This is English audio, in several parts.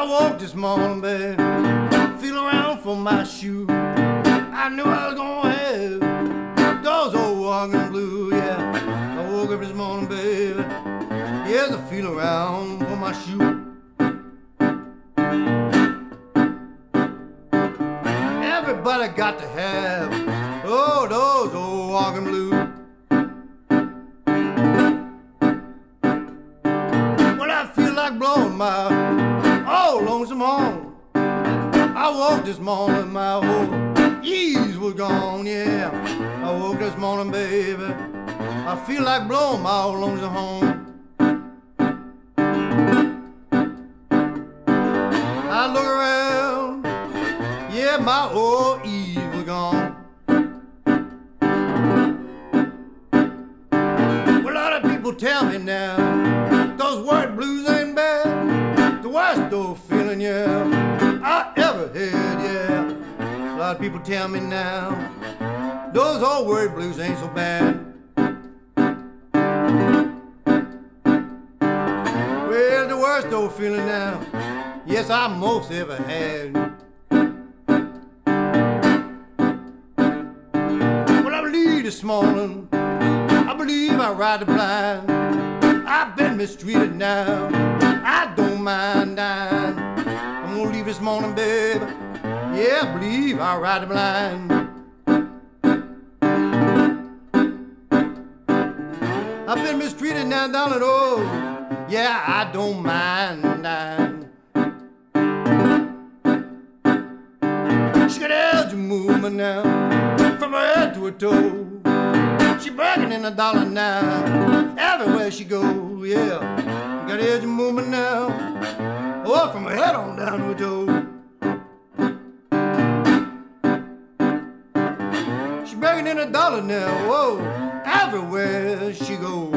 woke this morning, baby, feeling around for my shoe. I knew I was gonna have those old walking blue, yeah. I woke up this morning, baby, yes, I feel around for my shoe. Everybody got to have, oh, those old walking blue. When I feel like blowing my old lonesome horn, I woke this morning, my whole ease was gone, yeah. I woke this morning, baby, I feel like blowing my old lonesome horn. I look around, yeah, my old ease was gone. Well, a lot of people tell me now, those word blues ain't bad. The worst old feeling, yeah, I ever had, yeah. A lot of people tell me now, those old word blues ain't so bad. Well, the worst old feeling now, yes, I most ever had. Well, I believe this morning, I believe I ride the blind. I've been mistreated now, I don't mind dying. I'm gonna leave this morning, baby, yeah, I believe I ride the blind. I've been mistreated now, darling, oh, yeah, I don't mind dying. She got edge of movement now, from her head to her toe. She bragging in a dollar now, everywhere she go, yeah. Got edge of movement now, oh, from her head on down to her toe. She bragging in a dollar now, whoa, everywhere she go.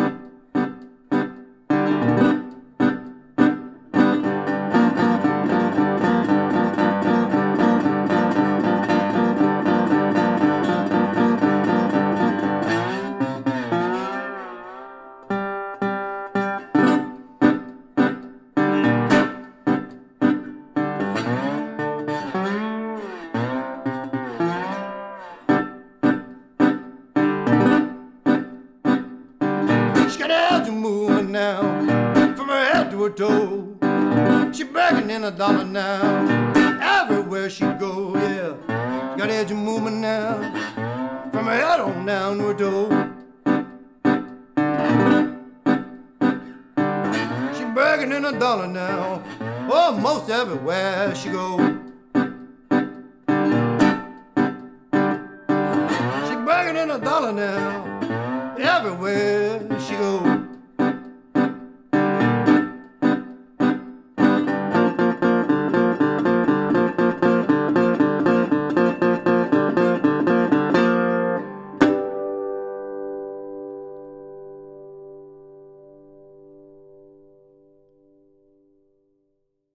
Moving now, from her head to her toe. She bragging in a dollar now, everywhere she go, yeah. Got edge of movement now, from her head on down to her toe. She bragging in a dollar now, almost everywhere she go. She bragging in a dollar now, everywhere she go.